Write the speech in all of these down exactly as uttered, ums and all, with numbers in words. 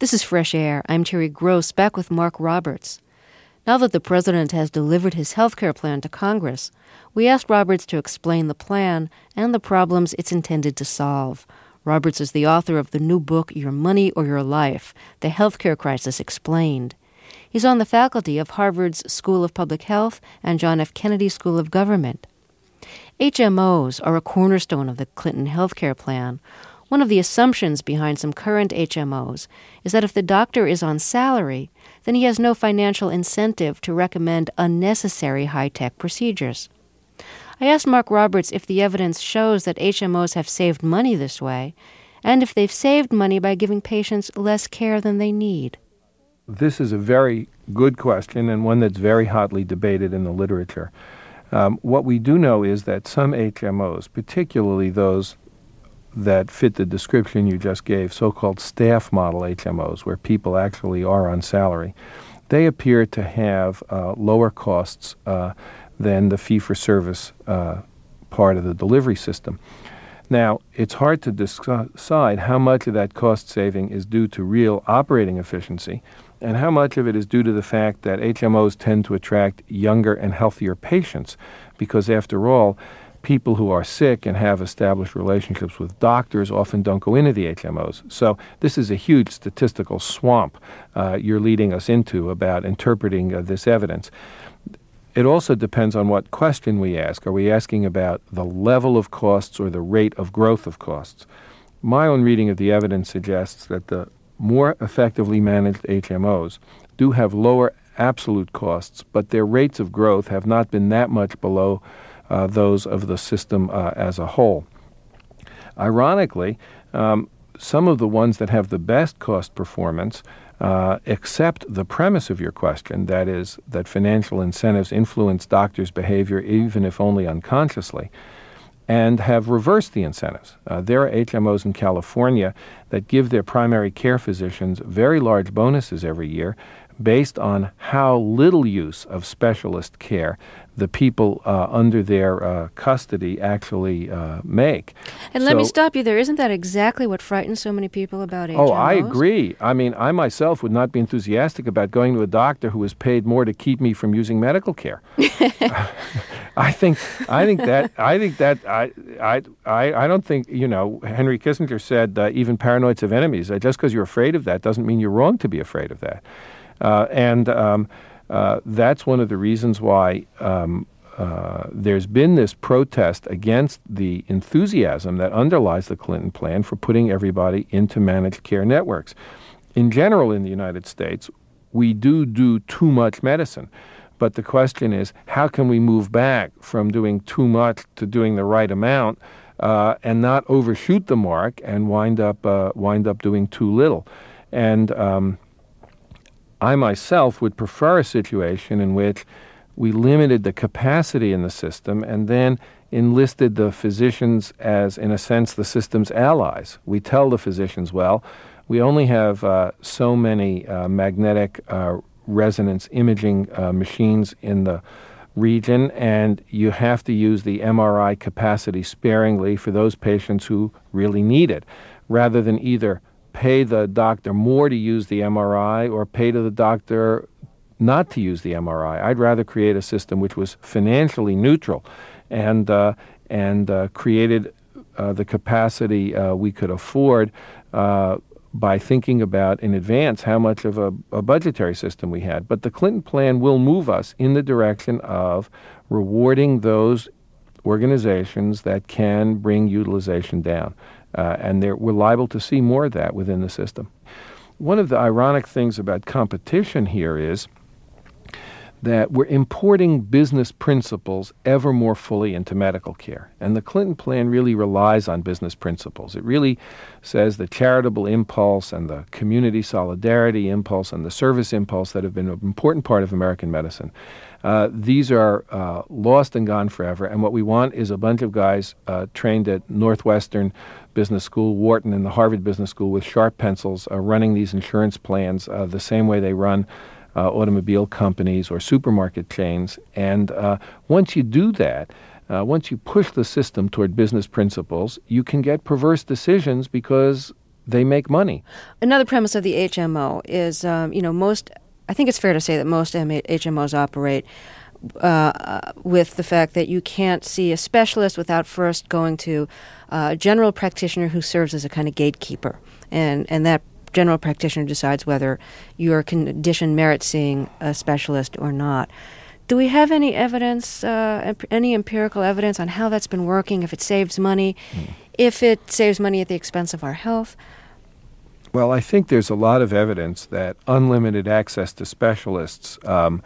This is Fresh Air. I'm Terry Gross, back with Mark Roberts. Now that the president has delivered his health care plan to Congress, we asked Roberts to explain the plan and the problems it's intended to solve. Roberts is the author of the new book, Your Money or Your Life, The Healthcare Crisis Explained. He's on the faculty of Harvard's School of Public Health and John F. Kennedy School of Government. H M Os are a cornerstone of the Clinton healthcare plan. One of the assumptions behind some current H M Os is that if the doctor is on salary, then he has no financial incentive to recommend unnecessary high-tech procedures. I asked Mark Roberts if the evidence shows that H M Os have saved money this way, and if they've saved money by giving patients less care than they need. This is a very good question and one that's very hotly debated in the literature. Um, what we do know is that some H M Os, particularly those that fit the description you just gave, so-called staff model H M Os, where people actually are on salary, they appear to have uh, lower costs uh, than the fee-for-service uh, part of the delivery system. Now, it's hard to decide how much of that cost saving is due to real operating efficiency and how much of it is due to the fact that H M Os tend to attract younger and healthier patients because, after all, people who are sick and have established relationships with doctors often don't go into the H M Os. So this is a huge statistical swamp uh, you're leading us into about interpreting uh, this evidence. It also depends on what question we ask. Are we asking about the level of costs or the rate of growth of costs? My own reading of the evidence suggests that the more effectively managed H M Os do have lower absolute costs, but their rates of growth have not been that much below Uh, those of the system uh, as a whole. Ironically, um, some of the ones that have the best cost performance uh, accept the premise of your question, that is, that financial incentives influence doctors' behavior even if only unconsciously, and have reversed the incentives. Uh, there are H M Os in California that give their primary care physicians very large bonuses every year based on how little use of specialist care the people uh, under their uh, custody actually uh, make. And so, let me stop you there. Isn't that exactly what frightens so many people about H M Os? Oh, I agree. I mean, I myself would not be enthusiastic about going to a doctor who is paid more to keep me from using medical care. I think, I think that, I think that, I, I, I, I don't think, you know, Henry Kissinger said, uh, even paranoids have enemies. Uh, just because you're afraid of that doesn't mean you're wrong to be afraid of that. Uh, and um, uh, that's one of the reasons why um, uh, there's been this protest against the enthusiasm that underlies the Clinton plan for putting everybody into managed care networks. In general, in the United States, we do do too much medicine. But the question is, how can we move back from doing too much to doing the right amount uh, and not overshoot the mark and wind up uh, wind up doing too little? And um, I myself would prefer a situation in which we limited the capacity in the system and then enlisted the physicians as, in a sense, the system's allies. We tell the physicians, well, we only have uh, so many uh, magnetic uh, resonance imaging uh, machines in the region, and you have to use the M R I capacity sparingly for those patients who really need it, rather than either pay the doctor more to use the M R I or pay to the doctor not to use the M R I. I'd rather create a system which was financially neutral and uh, and uh, created uh, the capacity uh, we could afford uh, by thinking about in advance how much of a, a budgetary system we had. But the Clinton plan will move us in the direction of rewarding those organizations that can bring utilization down. Uh, and there, we're liable to see more of that within the system. One of the ironic things about competition here is that we're importing business principles ever more fully into medical care. And the Clinton plan really relies on business principles. It really says the charitable impulse and the community solidarity impulse and the service impulse that have been an important part of American medicine. Uh, these are uh, lost and gone forever. And what we want is a bunch of guys uh, trained at Northwestern Business School, Wharton, and the Harvard Business School with sharp pencils uh, running these insurance plans uh, the same way they run Uh, automobile companies or supermarket chains. And uh, once you do that, uh, once you push the system toward business principles, you can get perverse decisions because they make money. Another premise of the H M O is, um, you know, most, I think it's fair to say that most H M Os operate uh, with the fact that you can't see a specialist without first going to a general practitioner who serves as a kind of gatekeeper. And, and that general practitioner decides whether your condition merits seeing a specialist or not. Do we have any evidence, uh, any empirical evidence on how that's been working, if it saves money, mm. if it saves money at the expense of our health? Well, I think there's a lot of evidence that unlimited access to specialists um,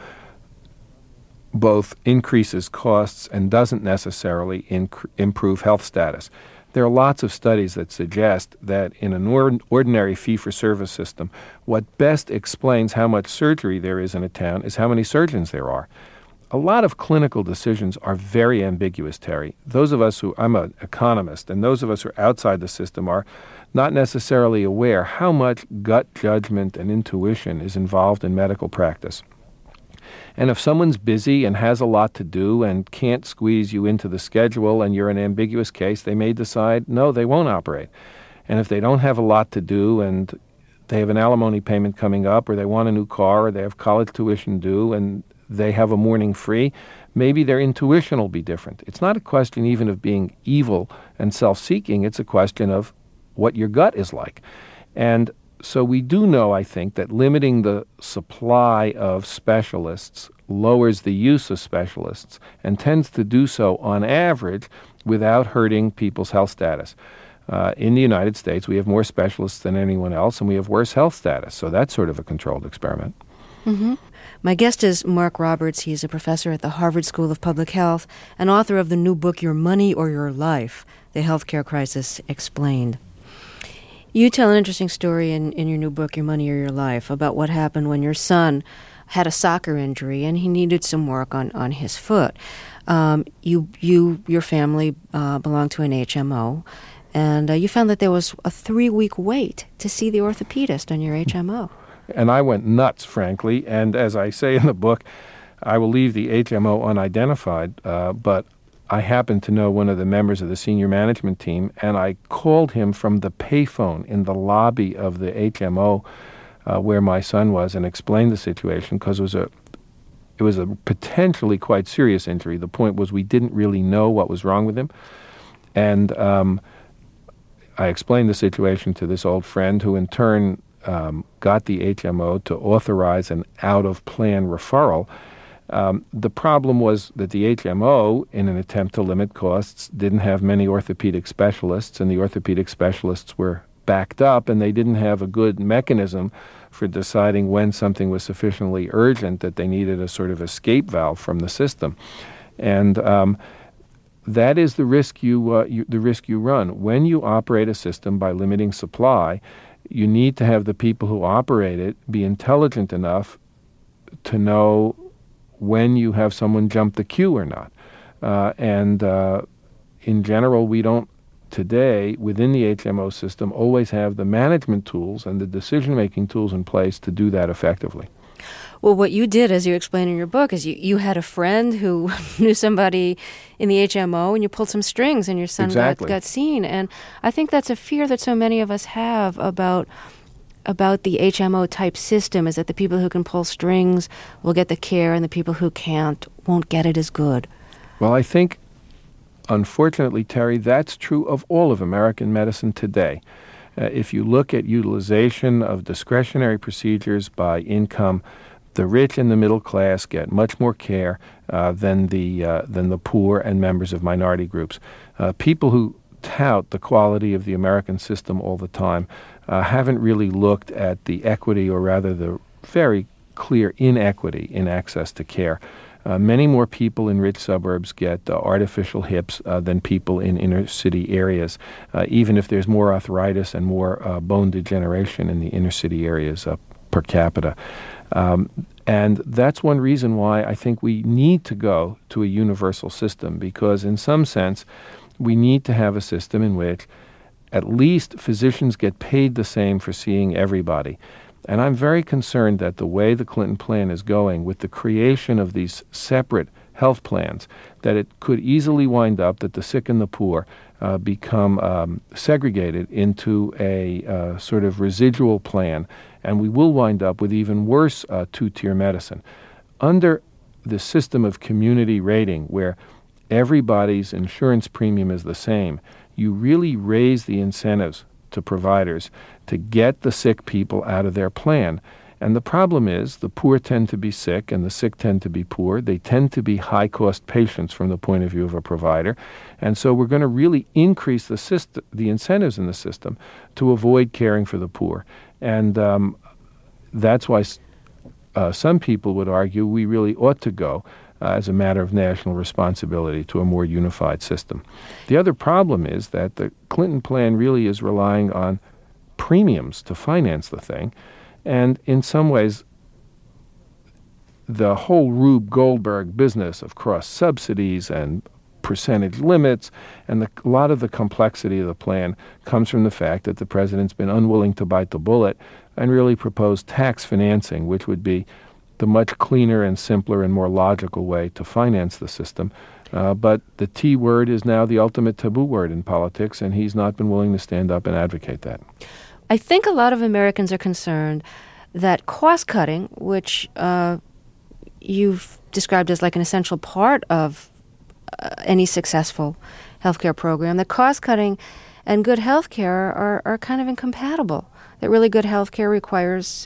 both increases costs and doesn't necessarily inc- improve health status. There are lots of studies that suggest that in an or- ordinary fee-for-service system, what best explains how much surgery there is in a town is how many surgeons there are. A lot of clinical decisions are very ambiguous, Terry. Those of us who, I'm an economist, and those of us who are outside the system are not necessarily aware how much gut judgment and intuition is involved in medical practice. And if someone's busy and has a lot to do and can't squeeze you into the schedule and you're an ambiguous case, they may decide, no, they won't operate. And if they don't have a lot to do and they have an alimony payment coming up, or they want a new car, or they have college tuition due, and they have a morning free, maybe their intuition will be different. It's not a question even of being evil and self-seeking. It's a question of what your gut is like. And so we do know, I think, that limiting the supply of specialists lowers the use of specialists and tends to do so on average without hurting people's health status. Uh, in the United States, we have more specialists than anyone else, and we have worse health status. So that's sort of a controlled experiment. Mm-hmm. My guest is Mark Roberts. He's a professor at the Harvard School of Public Health and author of the new book, Your Money or Your Life, The Healthcare Crisis Explained. You tell an interesting story in, in your new book, Your Money or Your Life, about what happened when your son had a soccer injury and he needed some work on, on his foot. Um, you, you, your family uh, belonged to an H M O, and uh, you found that there was a three-week wait to see the orthopedist on your H M O. And I went nuts, frankly, and as I say in the book, I will leave the H M O unidentified, uh, but I happened to know one of the members of the senior management team, and I called him from the payphone in the lobby of the H M O uh, where my son was and explained the situation, because it was a it was a potentially quite serious injury. The point was we didn't really know what was wrong with him. And um, I explained the situation to this old friend, who in turn um, got the H M O to authorize an out-of-plan referral. Um, the problem was that the H M O, in an attempt to limit costs, didn't have many orthopedic specialists, and the orthopedic specialists were backed up, and they didn't have a good mechanism for deciding when something was sufficiently urgent that they needed a sort of escape valve from the system. And um, that is the risk you, uh, you the risk you run. When you operate a system by limiting supply, you need to have the people who operate it be intelligent enough to know when you have someone jump the queue or not. Uh, and uh, in general, we don't today, within the H M O system, always have the management tools and the decision-making tools in place to do that effectively. Well, what you did, as you explain in your book, is you, you had a friend who knew somebody in the H M O, and you pulled some strings, and your son exactly. got, got seen. And I think that's a fear that so many of us have about about the H M O-type system, is that the people who can pull strings will get the care, and the people who can't won't get it as good. Well, I think, unfortunately, Terry, that's true of all of American medicine today. Uh, if you look at utilization of discretionary procedures by income, the rich and the middle class get much more care uh, than the uh, than the poor and members of minority groups. Uh, people who tout the quality of the American system all the time uh, haven't really looked at the equity, or rather the very clear inequity in access to care. Uh, many more people in rich suburbs get uh, artificial hips uh, than people in inner city areas, uh, even if there's more arthritis and more uh, bone degeneration in the inner city areas uh, per capita. Um, and that's one reason why I think we need to go to a universal system, because in some sense, we need to have a system in which at least physicians get paid the same for seeing everybody. And I'm very concerned that the way the Clinton plan is going, with the creation of these separate health plans, that it could easily wind up that the sick and the poor uh, become um, segregated into a uh, sort of residual plan, and we will wind up with even worse uh, two-tier medicine. Under the system of community rating, where everybody's insurance premium is the same, you really raise the incentives to providers to get the sick people out of their plan. And the problem is the poor tend to be sick and the sick tend to be poor. They tend to be high-cost patients from the point of view of a provider. And so we're going to really increase the system, the incentives in the system to avoid caring for the poor. And um, that's why uh, some people would argue we really ought to go Uh, as a matter of national responsibility to a more unified system. The other problem is that the Clinton plan really is relying on premiums to finance the thing, and in some ways the whole Rube Goldberg business of cross-subsidies and percentage limits and the, a lot of the complexity of the plan comes from the fact that the president's been unwilling to bite the bullet and really propose tax financing, which would be the much cleaner and simpler and more logical way to finance the system. Uh, but the T word is now the ultimate taboo word in politics, and he's not been willing to stand up and advocate that. I think a lot of Americans are concerned that cost-cutting, which uh, you've described as like an essential part of uh, any successful healthcare program, that cost-cutting and good healthcare are, are kind of incompatible. That really good healthcare requires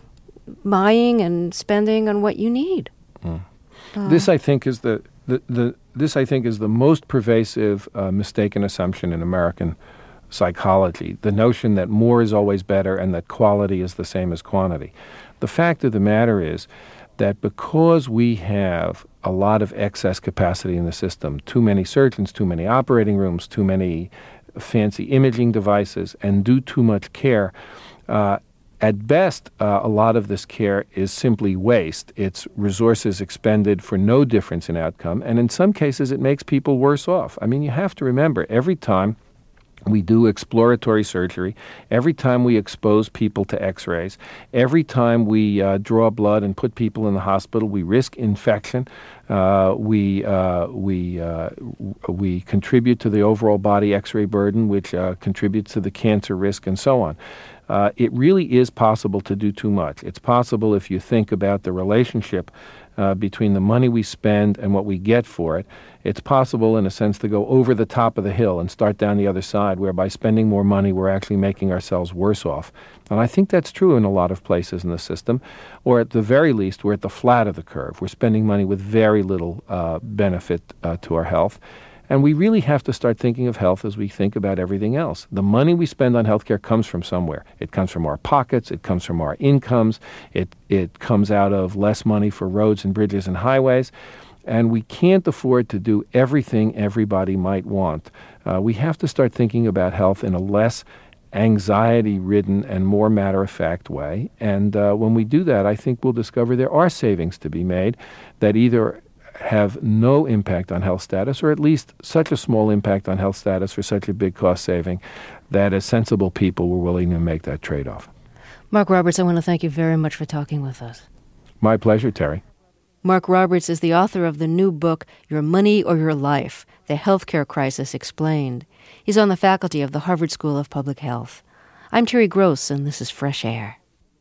buying and spending on what you need. Mm. Uh, this, I think, is the, the, the this I think is the most pervasive uh, mistaken assumption in American psychology. The notion that more is always better and that quality is the same as quantity. The fact of the matter is that because we have a lot of excess capacity in the system, too many surgeons, too many operating rooms, too many fancy imaging devices, and do too much care, uh, at best, uh, a lot of this care is simply waste. It's resources expended for no difference in outcome, and in some cases it makes people worse off. I mean, you have to remember, every time we do exploratory surgery, every time we expose people to x-rays, every time we uh, draw blood and put people in the hospital, we risk infection. Uh, we uh, we uh, we contribute to the overall body x-ray burden, which uh, contributes to the cancer risk, and so on. Uh, it really is possible to do too much. It's possible if you think about the relationship uh, between the money we spend and what we get for it. It's possible, in a sense, to go over the top of the hill and start down the other side, where by spending more money, we're actually making ourselves worse off. And I think that's true in a lot of places in the system, or at the very least, we're at the flat of the curve. We're spending money with very little uh, benefit uh, to our health. And we really have to start thinking of health as we think about everything else. The money we spend on healthcare comes from somewhere. It comes from our pockets. It comes from our incomes. It it comes out of less money for roads and bridges and highways. And we can't afford to do everything everybody might want. Uh, we have to start thinking about health in a less anxiety-ridden and more matter-of-fact way. And uh, when we do that, I think we'll discover there are savings to be made that either have no impact on health status, or at least such a small impact on health status for such a big cost saving that as sensible people were willing to make that trade-off. Mark Roberts, I want to thank you very much for talking with us. My pleasure, Terry. Mark Roberts is the author of the new book, Your Money or Your Life, The Healthcare Crisis Explained. He's on the faculty of the Harvard School of Public Health. I'm Terry Gross, and this is Fresh Air.